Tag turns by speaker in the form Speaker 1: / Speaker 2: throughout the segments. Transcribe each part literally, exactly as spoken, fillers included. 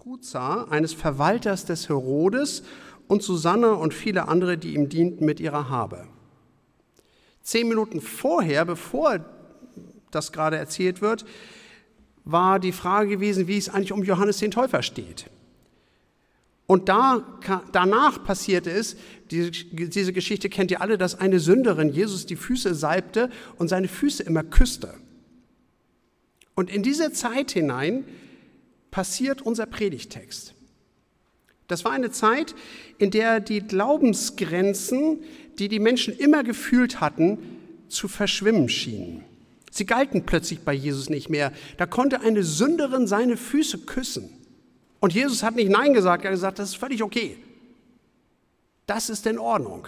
Speaker 1: Chuza, eines Verwalters des Herodes, und Susanna und viele andere, die ihm dienten mit ihrer Habe. Zehn Minuten vorher, bevor das gerade erzählt wird, war die Frage gewesen, wie es eigentlich um Johannes den Täufer steht. Und da, danach passierte es, diese, diese Geschichte kennt ihr alle, dass eine Sünderin Jesus die Füße salbte und seine Füße immer küsste. Und in diese Zeit hinein passiert unser Predigtext. Das war eine Zeit, in der die Glaubensgrenzen, die die Menschen immer gefühlt hatten, zu verschwimmen schienen. Sie galten plötzlich bei Jesus nicht mehr. Da konnte eine Sünderin seine Füße küssen. Und Jesus hat nicht Nein gesagt, er hat gesagt, das ist völlig okay. Das ist in Ordnung.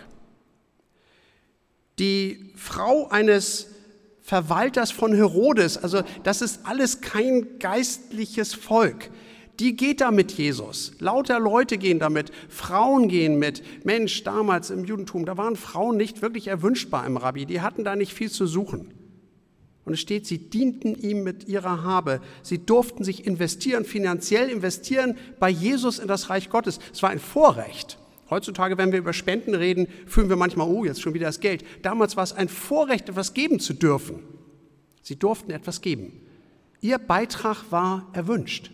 Speaker 1: Die Frau eines Verwalters von Herodes, also das ist alles kein geistliches Volk. Die geht da mit Jesus. Lauter Leute gehen damit, Frauen gehen mit. Mensch, damals im Judentum, da waren Frauen nicht wirklich erwünschbar im Rabbi. Die hatten da nicht viel zu suchen. Und es steht, sie dienten ihm mit ihrer Habe. Sie durften sich investieren, finanziell investieren bei Jesus in das Reich Gottes. Es war ein Vorrecht. Heutzutage, wenn wir über Spenden reden, fühlen wir manchmal, oh, jetzt schon wieder das Geld. Damals war es ein Vorrecht, etwas geben zu dürfen. Sie durften etwas geben. Ihr Beitrag war erwünscht.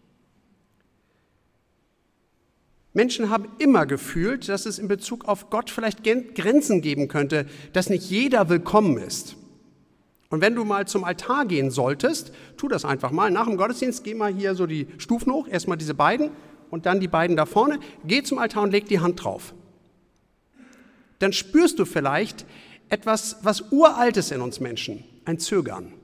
Speaker 1: Menschen haben immer gefühlt, dass es in Bezug auf Gott vielleicht Grenzen geben könnte, dass nicht jeder willkommen ist. Und wenn du mal zum Altar gehen solltest, tu das einfach mal. Nach dem Gottesdienst geh mal hier so die Stufen hoch, erstmal diese beiden und dann die beiden da vorne. Geh zum Altar und leg die Hand drauf. Dann spürst du vielleicht etwas, was Uraltes in uns Menschen, ein Zögern.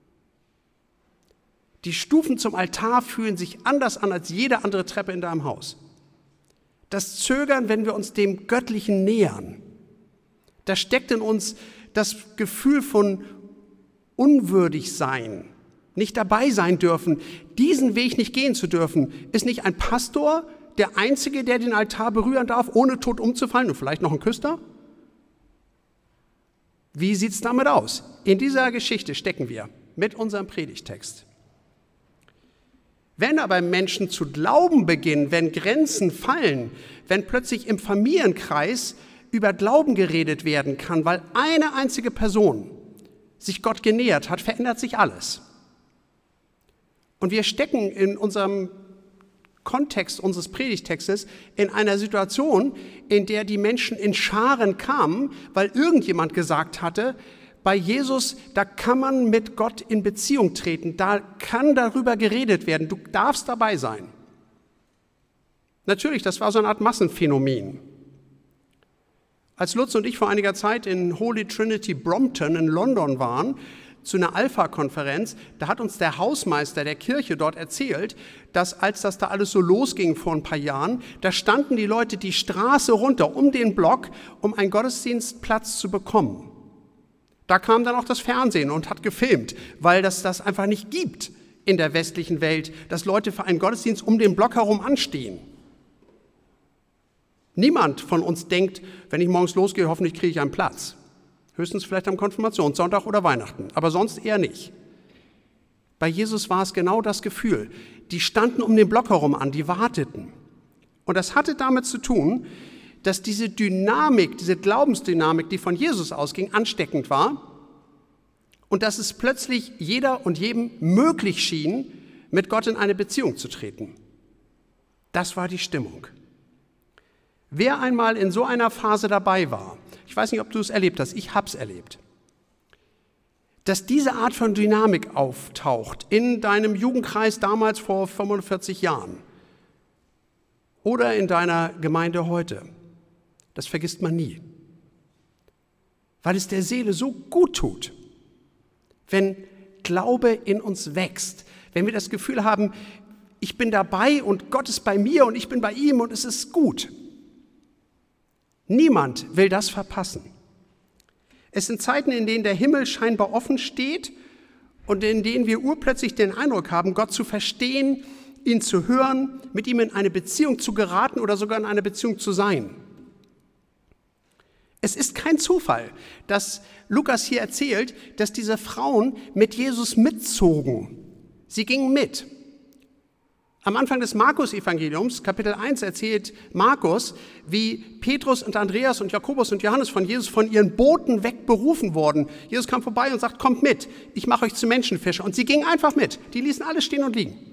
Speaker 1: Die Stufen zum Altar fühlen sich anders an als jede andere Treppe in deinem Haus. Das Zögern, wenn wir uns dem Göttlichen nähern, da steckt in uns das Gefühl von unwürdig sein, nicht dabei sein dürfen, diesen Weg nicht gehen zu dürfen. Ist nicht ein Pastor der Einzige, der den Altar berühren darf, ohne tot umzufallen und vielleicht noch ein Küster? Wie sieht es damit aus? In dieser Geschichte stecken wir mit unserem Predigtext. Wenn aber Menschen zu glauben beginnen, wenn Grenzen fallen, wenn plötzlich im Familienkreis über Glauben geredet werden kann, weil eine einzige Person sich Gott genähert hat, verändert sich alles. Und wir stecken in unserem Kontext unseres Predigtextes in einer Situation, in der die Menschen in Scharen kamen, weil irgendjemand gesagt hatte, bei Jesus, da kann man mit Gott in Beziehung treten, da kann darüber geredet werden, du darfst dabei sein. Natürlich, das war so eine Art Massenphänomen. Als Lutz und ich vor einiger Zeit in Holy Trinity Brompton in London waren, zu einer Alpha-Konferenz, da hat uns der Hausmeister der Kirche dort erzählt, dass als das da alles so losging vor ein paar Jahren, da standen die Leute die Straße runter um den Block, um einen Gottesdienstplatz zu bekommen. Da kam dann auch das Fernsehen und hat gefilmt, weil das das einfach nicht gibt in der westlichen Welt, dass Leute für einen Gottesdienst um den Block herum anstehen. Niemand von uns denkt, wenn ich morgens losgehe, hoffentlich kriege ich einen Platz. Höchstens vielleicht am Konfirmationssonntag oder Weihnachten, aber sonst eher nicht. Bei Jesus war es genau das Gefühl. Die standen um den Block herum an, die warteten. Und das hatte damit zu tun, dass diese Dynamik, diese Glaubensdynamik, die von Jesus ausging, ansteckend war und dass es plötzlich jeder und jedem möglich schien, mit Gott in eine Beziehung zu treten. Das war die Stimmung. Wer einmal in so einer Phase dabei war, ich weiß nicht, ob du es erlebt hast, ich habe es erlebt, dass diese Art von Dynamik auftaucht in deinem Jugendkreis damals vor fünfundvierzig Jahren oder in deiner Gemeinde heute. Das vergisst man nie, weil es der Seele so gut tut, wenn Glaube in uns wächst, wenn wir das Gefühl haben, ich bin dabei und Gott ist bei mir und ich bin bei ihm und es ist gut. Niemand will das verpassen. Es sind Zeiten, in denen der Himmel scheinbar offen steht und in denen wir urplötzlich den Eindruck haben, Gott zu verstehen, ihn zu hören, mit ihm in eine Beziehung zu geraten oder sogar in eine Beziehung zu sein. Es ist kein Zufall, dass Lukas hier erzählt, dass diese Frauen mit Jesus mitzogen. Sie gingen mit. Am Anfang des Markus-Evangeliums, Kapitel eins, erzählt Markus, wie Petrus und Andreas und Jakobus und Johannes von Jesus von ihren Booten wegberufen wurden. Jesus kam vorbei und sagt, kommt mit, ich mache euch zu Menschenfischer. Und sie gingen einfach mit. Die ließen alles stehen und liegen.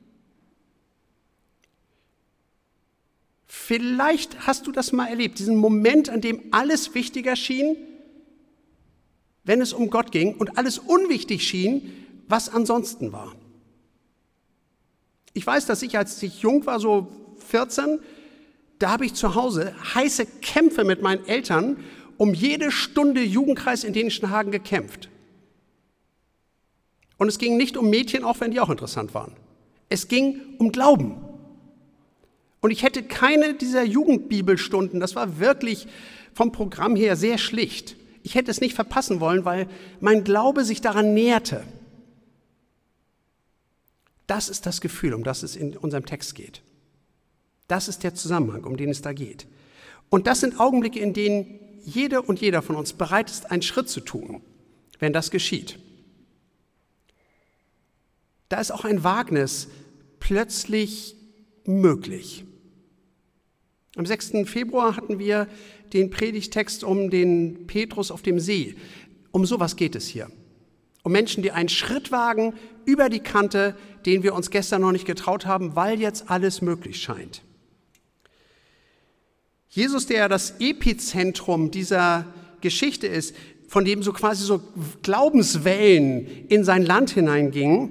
Speaker 1: Vielleicht hast du das mal erlebt, diesen Moment, an dem alles wichtiger schien, wenn es um Gott ging, und alles unwichtig schien, was ansonsten war. Ich weiß, dass ich, als ich jung war, so vierzehn, da habe ich zu Hause heiße Kämpfe mit meinen Eltern um jede Stunde Jugendkreis in Dänischenhagen gekämpft. Und es ging nicht um Mädchen, auch wenn die auch interessant waren. Es ging um Glauben. Und ich hätte keine dieser Jugendbibelstunden, das war wirklich vom Programm her sehr schlicht. Ich hätte es nicht verpassen wollen, weil mein Glaube sich daran näherte. Das ist das Gefühl, um das es in unserem Text geht. Das ist der Zusammenhang, um den es da geht. Und das sind Augenblicke, in denen jede und jeder von uns bereit ist, einen Schritt zu tun, wenn das geschieht. Da ist auch ein Wagnis plötzlich möglich. Am sechsten Februar hatten wir den Predigtext um den Petrus auf dem See. Um sowas geht es hier. Um Menschen, die einen Schritt wagen über die Kante, den wir uns gestern noch nicht getraut haben, weil jetzt alles möglich scheint. Jesus, der das Epizentrum dieser Geschichte ist, von dem so quasi so Glaubenswellen in sein Land hineingingen.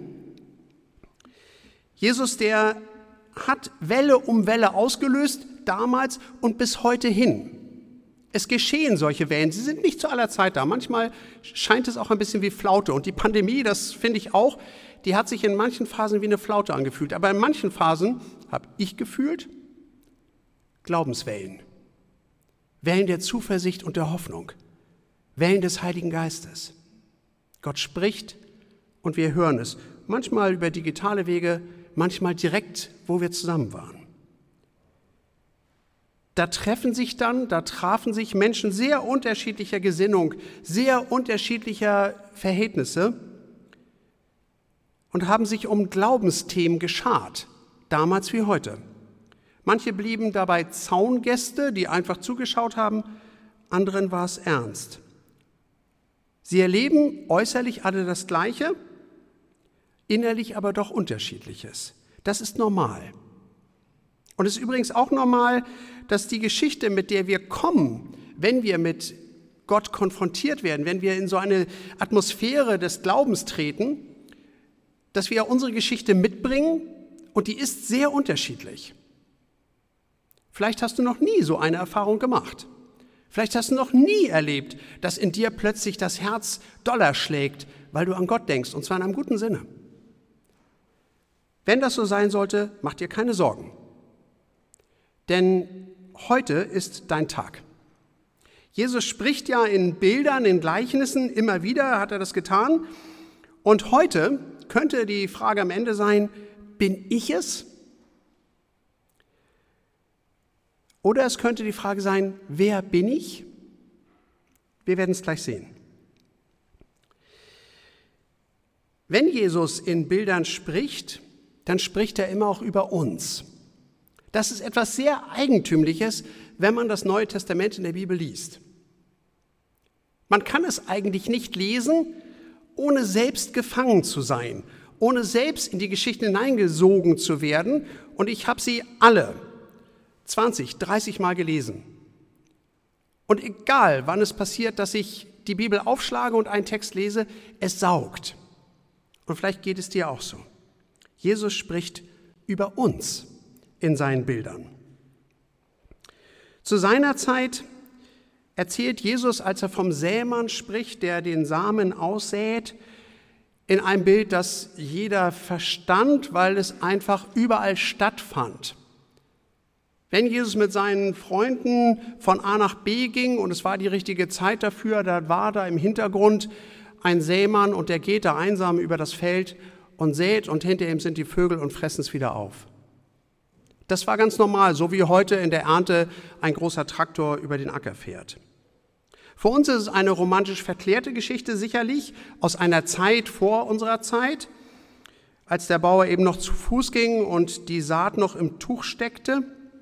Speaker 1: Jesus, der hat Welle um Welle ausgelöst, damals und bis heute hin. Es geschehen solche Wellen, sie sind nicht zu aller Zeit da. Manchmal scheint es auch ein bisschen wie Flaute. Und die Pandemie, das finde ich auch, die hat sich in manchen Phasen wie eine Flaute angefühlt. Aber in manchen Phasen habe ich gefühlt Glaubenswellen. Wellen der Zuversicht und der Hoffnung. Wellen des Heiligen Geistes. Gott spricht und wir hören es. Manchmal über digitale Wege, manchmal direkt, wo wir zusammen waren. Da treffen sich dann, da trafen sich Menschen sehr unterschiedlicher Gesinnung, sehr unterschiedlicher Verhältnisse und haben sich um Glaubensthemen geschart, damals wie heute. Manche blieben dabei Zaungäste, die einfach zugeschaut haben, anderen war es ernst. Sie erleben äußerlich alle das Gleiche, innerlich aber doch Unterschiedliches. Das ist normal. Und es ist übrigens auch normal, dass die Geschichte, mit der wir kommen, wenn wir mit Gott konfrontiert werden, wenn wir in so eine Atmosphäre des Glaubens treten, dass wir unsere Geschichte mitbringen und die ist sehr unterschiedlich. Vielleicht hast du noch nie so eine Erfahrung gemacht. Vielleicht hast du noch nie erlebt, dass in dir plötzlich das Herz doller schlägt, weil du an Gott denkst, und zwar in einem guten Sinne. Wenn das so sein sollte, mach dir keine Sorgen. Denn heute ist dein Tag. Jesus spricht ja in Bildern, in Gleichnissen, immer wieder hat er das getan. Und heute könnte die Frage am Ende sein, bin ich es? Oder es könnte die Frage sein, wer bin ich? Wir werden es gleich sehen. Wenn Jesus in Bildern spricht, dann spricht er immer auch über uns. Das ist etwas sehr Eigentümliches, wenn man das Neue Testament in der Bibel liest. Man kann es eigentlich nicht lesen, ohne selbst gefangen zu sein, ohne selbst in die Geschichte hineingesogen zu werden. Und ich habe sie alle zwanzig, dreißig Mal gelesen. Und egal, wann es passiert, dass ich die Bibel aufschlage und einen Text lese, es saugt. Und vielleicht geht es dir auch so. Jesus spricht über uns in seinen Bildern. Zu seiner Zeit erzählt Jesus, als er vom Sämann spricht, der den Samen aussät, in einem Bild, das jeder verstand, weil es einfach überall stattfand. Wenn Jesus mit seinen Freunden von A nach B ging und es war die richtige Zeit dafür, da war da im Hintergrund ein Sämann und der geht da einsam über das Feld und sät und hinter ihm sind die Vögel und fressen es wieder auf. Das war ganz normal, so wie heute in der Ernte ein großer Traktor über den Acker fährt. Für uns ist es eine romantisch verklärte Geschichte sicherlich, aus einer Zeit vor unserer Zeit. als der Bauer eben noch zu Fuß ging und die Saat noch im Tuch steckte.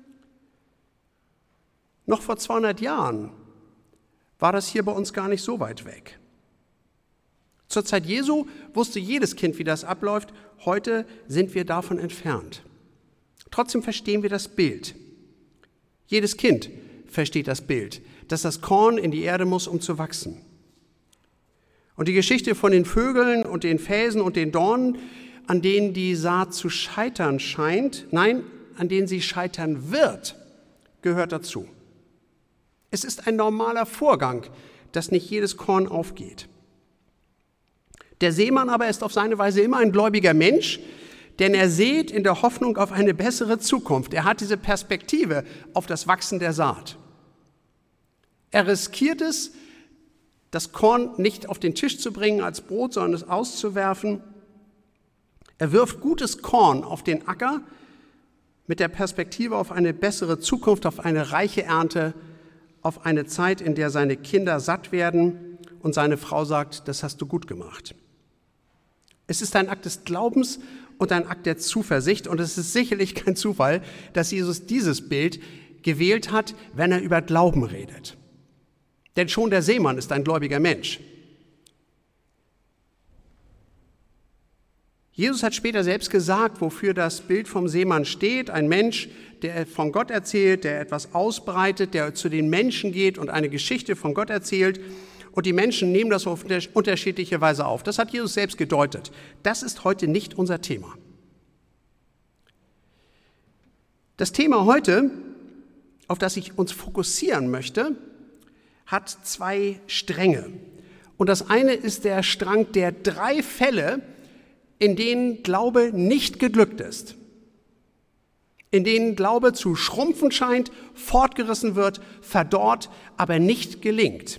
Speaker 1: Noch vor zweihundert Jahren war das hier bei uns gar nicht so weit weg. Zur Zeit Jesu wusste jedes Kind, wie das abläuft. Heute sind wir davon entfernt. Trotzdem verstehen wir das Bild. Jedes Kind versteht das Bild, dass das Korn in die Erde muss, um zu wachsen. Und die Geschichte von den Vögeln und den Felsen und den Dornen, an denen die Saat zu scheitern scheint, nein, an denen sie scheitern wird, gehört dazu. Es ist ein normaler Vorgang, dass nicht jedes Korn aufgeht. Der Seemann aber ist auf seine Weise immer ein gläubiger Mensch, denn er sät in der Hoffnung auf eine bessere Zukunft. Er hat diese Perspektive auf das Wachsen der Saat. Er riskiert es, das Korn nicht auf den Tisch zu bringen als Brot, sondern es auszuwerfen. Er wirft gutes Korn auf den Acker mit der Perspektive auf eine bessere Zukunft, auf eine reiche Ernte, auf eine Zeit, in der seine Kinder satt werden und seine Frau sagt, das hast du gut gemacht. Es ist ein Akt des Glaubens und ein Akt der Zuversicht und es ist sicherlich kein Zufall, dass Jesus dieses Bild gewählt hat, wenn er über Glauben redet. Denn schon der Seemann ist ein gläubiger Mensch. Jesus hat später selbst gesagt, wofür das Bild vom Seemann steht. Ein Mensch, der von Gott erzählt, der etwas ausbreitet, der zu den Menschen geht und eine Geschichte von Gott erzählt. Und die Menschen nehmen das auf unterschiedliche Weise auf. Das hat Jesus selbst gedeutet. Das ist heute nicht unser Thema. Das Thema heute, auf das ich uns fokussieren möchte, hat zwei Stränge. Und das eine ist der Strang der drei Fälle, in denen Glaube nicht geglückt ist. In denen Glaube zu schrumpfen scheint, fortgerissen wird, verdorrt, aber nicht gelingt.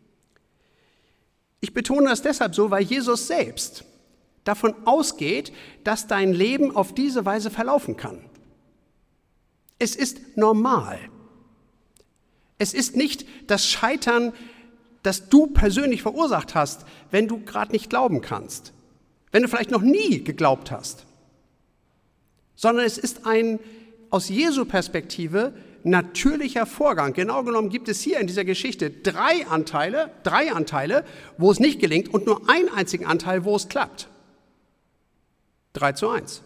Speaker 1: Ich betone das deshalb so, weil Jesus selbst davon ausgeht, dass dein Leben auf diese Weise verlaufen kann. Es ist normal. Es ist nicht das Scheitern, das du persönlich verursacht hast, wenn du gerade nicht glauben kannst, wenn du vielleicht noch nie geglaubt hast, sondern es ist ein aus Jesu Perspektive natürlicher Vorgang. Genau genommen gibt es hier in dieser Geschichte drei Anteile, drei Anteile, wo es nicht gelingt und nur einen einzigen Anteil, wo es klappt. Drei zu eins.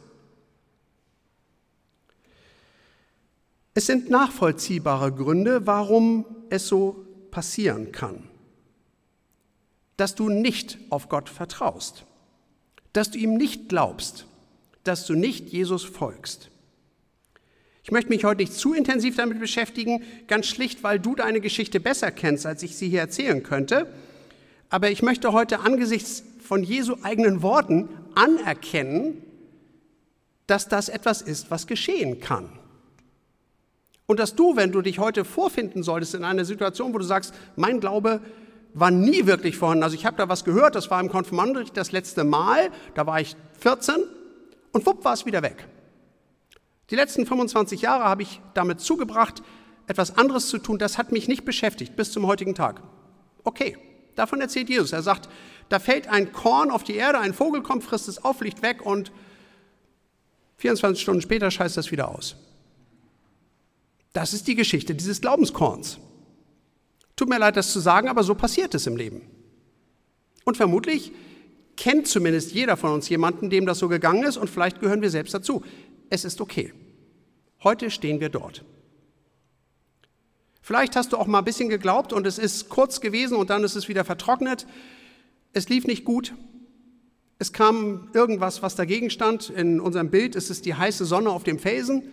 Speaker 1: Es sind nachvollziehbare Gründe, warum es so passieren kann, dass du nicht auf Gott vertraust, dass du ihm nicht glaubst, dass du nicht Jesus folgst. Ich möchte mich heute nicht zu intensiv damit beschäftigen, ganz schlicht, weil du deine Geschichte besser kennst, als ich sie hier erzählen könnte. Aber ich möchte heute angesichts von Jesu eigenen Worten anerkennen, dass das etwas ist, was geschehen kann. Und dass du, wenn du dich heute vorfinden solltest in einer Situation, wo du sagst, mein Glaube war nie wirklich vorhanden. Also ich habe da was gehört, das war im Konfirmandenunterricht das letzte Mal, da war ich vierzehn und wupp war es wieder weg. Die letzten fünfundzwanzig Jahre habe ich damit zugebracht, etwas anderes zu tun, das hat mich nicht beschäftigt bis zum heutigen Tag. Okay, davon erzählt Jesus. Er sagt, da fällt ein Korn auf die Erde, ein Vogel kommt, frisst es auf, fliegt weg und vierundzwanzig Stunden später scheißt das wieder aus. Das ist die Geschichte dieses Glaubenskorns. Tut mir leid, das zu sagen, aber so passiert es im Leben. Und vermutlich kennt zumindest jeder von uns jemanden, dem das so gegangen ist und vielleicht gehören wir selbst dazu. Es ist okay. Heute stehen wir dort. Vielleicht hast du auch mal ein bisschen geglaubt und es ist kurz gewesen und dann ist es wieder vertrocknet. Es lief nicht gut. Es kam irgendwas, was dagegen stand. In unserem Bild ist es die heiße Sonne auf dem Felsen.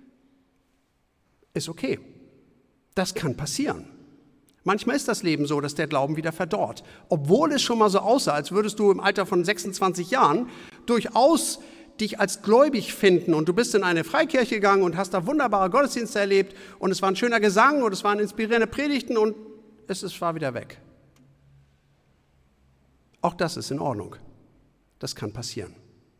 Speaker 1: Ist okay. Das kann passieren. Manchmal ist das Leben so, dass der Glauben wieder verdorrt. Obwohl es schon mal so aussah, als würdest du im Alter von sechsundzwanzig Jahren durchaus dich als gläubig finden und du bist in eine Freikirche gegangen und hast da wunderbare Gottesdienste erlebt und es war ein schöner Gesang und es waren inspirierende Predigten und es ist, war wieder weg. Auch das ist in Ordnung. Das kann passieren.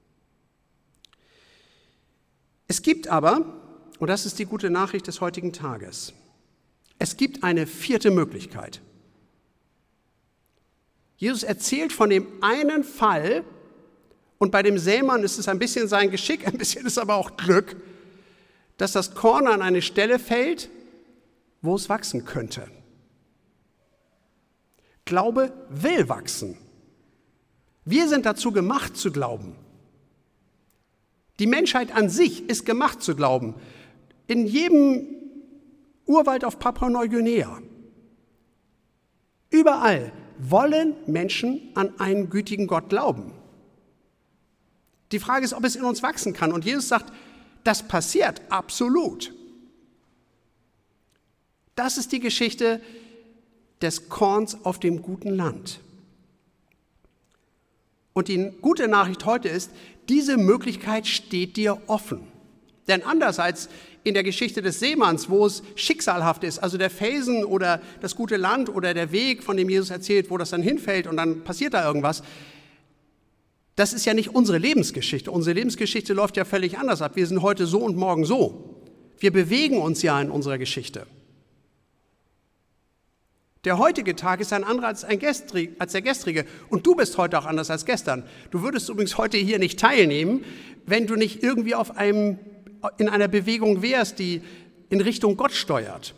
Speaker 1: Es gibt aber, und das ist die gute Nachricht des heutigen Tages, es gibt eine vierte Möglichkeit. Jesus erzählt von dem einen Fall Und bei dem Sämann ist es ein bisschen sein Geschick, ein bisschen ist aber auch Glück, dass das Korn an eine Stelle fällt, wo es wachsen könnte. Glaube will wachsen. Wir sind dazu gemacht zu glauben. Die Menschheit an sich ist gemacht zu glauben. In jedem Urwald auf Papua-Neuguinea. Überall wollen Menschen an einen gütigen Gott glauben. Die Frage ist, ob es in uns wachsen kann. Und Jesus sagt, das passiert absolut. Das ist die Geschichte des Korns auf dem guten Land. Und die gute Nachricht heute ist, diese Möglichkeit steht dir offen. Denn anders als in der Geschichte des Seemanns, wo es schicksalhaft ist, also der Felsen oder das gute Land oder der Weg, von dem Jesus erzählt, wo das dann hinfällt und dann passiert da irgendwas, das ist ja nicht unsere Lebensgeschichte. Unsere Lebensgeschichte läuft ja völlig anders ab. Wir sind heute so und morgen so. Wir bewegen uns ja in unserer Geschichte. Der heutige Tag ist ein anderer als, ein gestrig, als der gestrige. Und du bist heute auch anders als gestern. Du würdest übrigens heute hier nicht teilnehmen, wenn du nicht irgendwie auf einem, in einer Bewegung wärst, die in Richtung Gott steuert.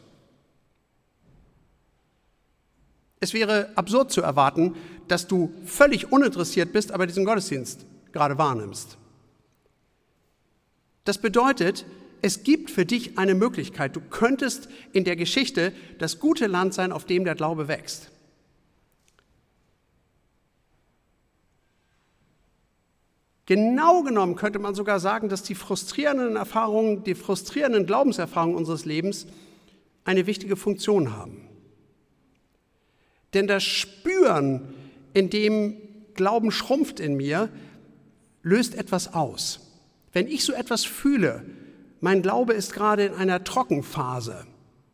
Speaker 1: Es wäre absurd zu erwarten, dass du völlig uninteressiert bist, aber diesen Gottesdienst gerade wahrnimmst. Das bedeutet, es gibt für dich eine Möglichkeit. Du könntest in der Geschichte das gute Land sein, auf dem der Glaube wächst. Genau genommen könnte man sogar sagen, dass die frustrierenden Erfahrungen, die frustrierenden Glaubenserfahrungen unseres Lebens eine wichtige Funktion haben. Denn das Spüren, in dem Glauben schrumpft in mir, löst etwas aus. Wenn ich so etwas fühle, mein Glaube ist gerade in einer Trockenphase,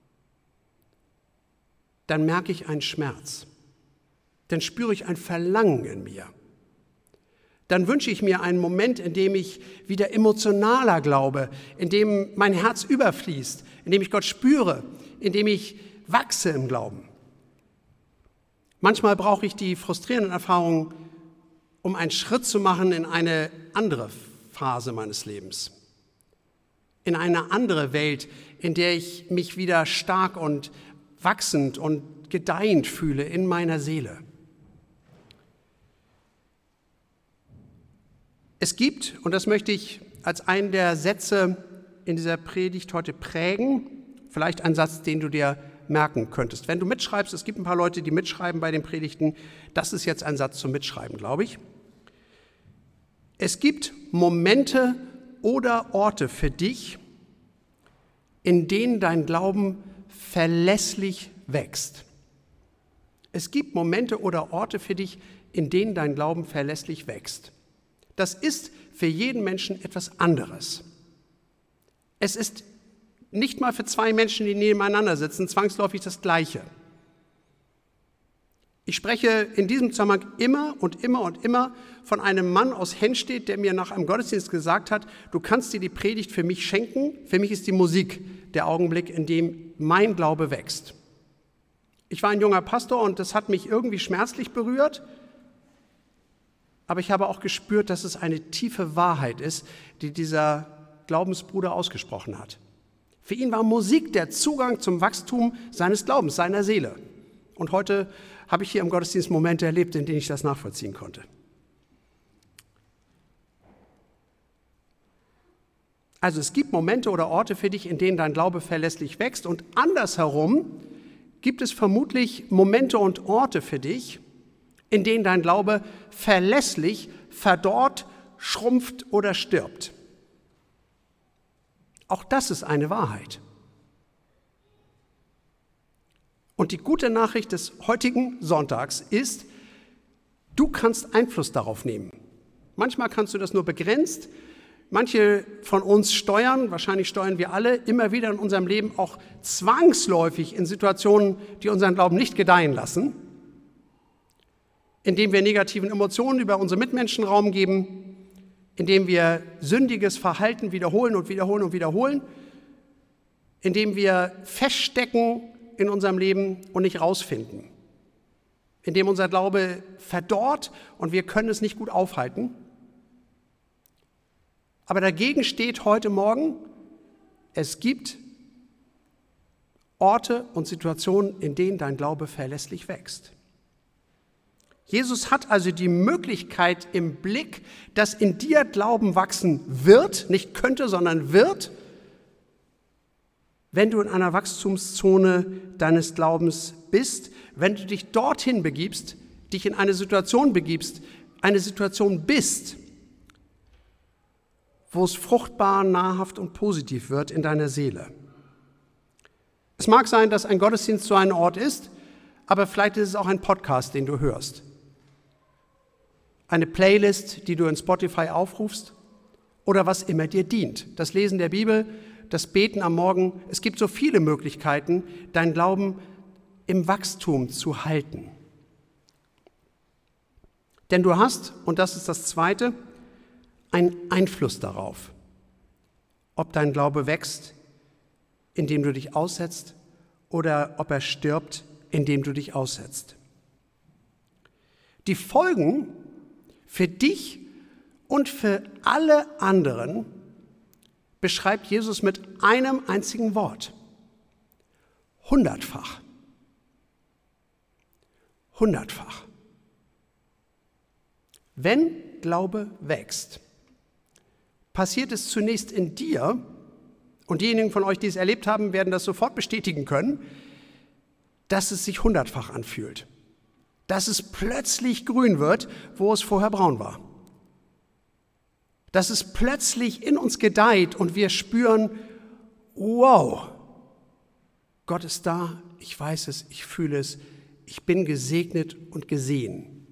Speaker 1: dann merke ich einen Schmerz. Dann spüre ich ein Verlangen in mir. Dann wünsche ich mir einen Moment, in dem ich wieder emotionaler glaube, in dem mein Herz überfließt, in dem ich Gott spüre, in dem ich wachse im Glauben. Manchmal brauche ich die frustrierenden Erfahrungen, um einen Schritt zu machen in eine andere Phase meines Lebens. In eine andere Welt, in der ich mich wieder stark und wachsend und gedeihend fühle in meiner Seele. Es gibt, und das möchte ich als einen der Sätze in dieser Predigt heute prägen, vielleicht ein Satz, den du dir merken könntest. Wenn du mitschreibst, es gibt ein paar Leute, die mitschreiben bei den Predigten, das ist jetzt ein Satz zum Mitschreiben, glaube ich. Es gibt Momente oder Orte für dich, in denen dein Glauben verlässlich wächst. Es gibt Momente oder Orte für dich, in denen dein Glauben verlässlich wächst. Das ist für jeden Menschen etwas anderes. Es ist nicht mal für zwei Menschen, die nebeneinander sitzen, zwangsläufig das Gleiche. Ich spreche in diesem Zusammenhang immer und immer und immer von einem Mann aus Hennstedt, der mir nach einem Gottesdienst gesagt hat, du kannst dir die Predigt für mich schenken, für mich ist die Musik der Augenblick, in dem mein Glaube wächst. Ich war ein junger Pastor und das hat mich irgendwie schmerzlich berührt, aber ich habe auch gespürt, dass es eine tiefe Wahrheit ist, die dieser Glaubensbruder ausgesprochen hat. Für ihn war Musik der Zugang zum Wachstum seines Glaubens, seiner Seele. Und heute habe ich hier im Gottesdienst Momente erlebt, in denen ich das nachvollziehen konnte. Also es gibt Momente oder Orte für dich, in denen dein Glaube verlässlich wächst. Und andersherum gibt es vermutlich Momente und Orte für dich, in denen dein Glaube verlässlich verdorrt, schrumpft oder stirbt. Auch das ist eine Wahrheit. Und die gute Nachricht des heutigen Sonntags ist, du kannst Einfluss darauf nehmen. Manchmal kannst du das nur begrenzt. Manche von uns steuern, wahrscheinlich steuern wir alle, immer wieder in unserem Leben auch zwangsläufig in Situationen, die unseren Glauben nicht gedeihen lassen, indem wir negativen Emotionen über unsere Mitmenschen Raum geben, indem wir sündiges Verhalten wiederholen und wiederholen und wiederholen, indem wir feststecken in unserem Leben und nicht rausfinden, indem unser Glaube verdorrt und wir können es nicht gut aufhalten. Aber dagegen steht heute Morgen, es gibt Orte und Situationen, in denen dein Glaube verlässlich wächst. Jesus hat also die Möglichkeit im Blick, dass in dir Glauben wachsen wird, nicht könnte, sondern wird, wenn du in einer Wachstumszone deines Glaubens bist, wenn du dich dorthin begibst, dich in eine Situation begibst, eine Situation bist, wo es fruchtbar, nahrhaft und positiv wird in deiner Seele. Es mag sein, dass ein Gottesdienst so ein Ort ist, aber vielleicht ist es auch ein Podcast, den du hörst. Eine Playlist, die du in Spotify aufrufst oder was immer dir dient. Das Lesen der Bibel, das Beten am Morgen. Es gibt so viele Möglichkeiten, deinen Glauben im Wachstum zu halten. Denn du hast, und das ist das Zweite, einen Einfluss darauf, ob dein Glaube wächst, indem du dich aussetzt, oder ob er stirbt, indem du dich aussetzt. Die Folgen für dich und für alle anderen beschreibt Jesus mit einem einzigen Wort. Hundertfach. Hundertfach. Wenn Glaube wächst, passiert es zunächst in dir, und diejenigen von euch, die es erlebt haben, werden das sofort bestätigen können, dass es sich hundertfach anfühlt. Dass es plötzlich grün wird, wo es vorher braun war. Dass es plötzlich in uns gedeiht und wir spüren, wow, Gott ist da, ich weiß es, ich fühle es, ich bin gesegnet und gesehen.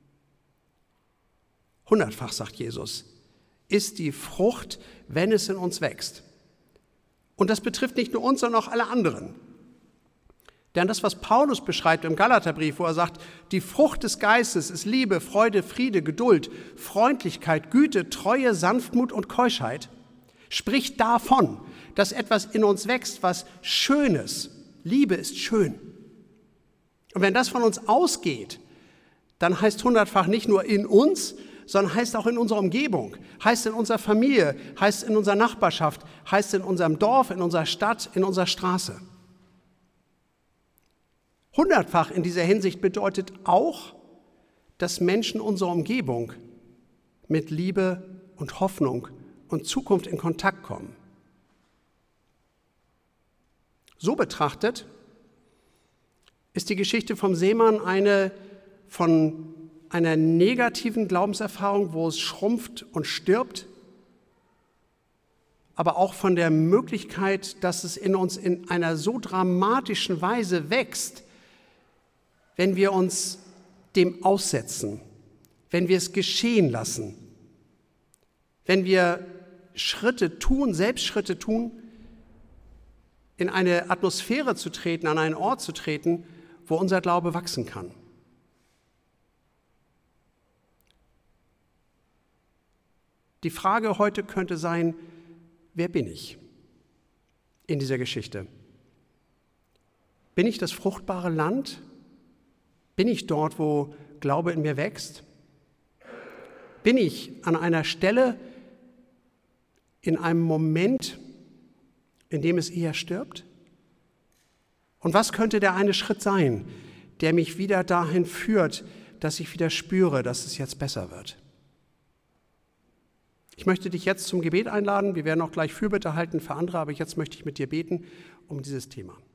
Speaker 1: Hundertfach, sagt Jesus, ist die Frucht, wenn es in uns wächst. Und das betrifft nicht nur uns, sondern auch alle anderen. Denn das, was Paulus beschreibt im Galaterbrief, wo er sagt, die Frucht des Geistes ist Liebe, Freude, Friede, Geduld, Freundlichkeit, Güte, Treue, Sanftmut und Keuschheit, spricht davon, dass etwas in uns wächst, was Schönes. Liebe ist schön. Und wenn das von uns ausgeht, dann heißt hundertfach nicht nur in uns, sondern heißt auch in unserer Umgebung, heißt in unserer Familie, heißt in unserer Nachbarschaft, heißt in unserem Dorf, in unserer Stadt, in unserer Straße. Hundertfach in dieser Hinsicht bedeutet auch, dass Menschen unserer Umgebung mit Liebe und Hoffnung und Zukunft in Kontakt kommen. So betrachtet ist die Geschichte vom Seemann eine von einer negativen Glaubenserfahrung, wo es schrumpft und stirbt, aber auch von der Möglichkeit, dass es in uns in einer so dramatischen Weise wächst, wenn wir uns dem aussetzen, wenn wir es geschehen lassen, wenn wir Schritte tun, Selbstschritte tun, in eine Atmosphäre zu treten, an einen Ort zu treten, wo unser Glaube wachsen kann. Die Frage heute könnte sein, wer bin ich in dieser Geschichte? Bin ich das fruchtbare Land? Bin ich dort, wo Glaube in mir wächst? Bin ich an einer Stelle, in einem Moment, in dem es eher stirbt? Und was könnte der eine Schritt sein, der mich wieder dahin führt, dass ich wieder spüre, dass es jetzt besser wird? Ich möchte dich jetzt zum Gebet einladen. Wir werden auch gleich Fürbitte halten für andere, aber jetzt möchte ich mit dir beten um dieses Thema.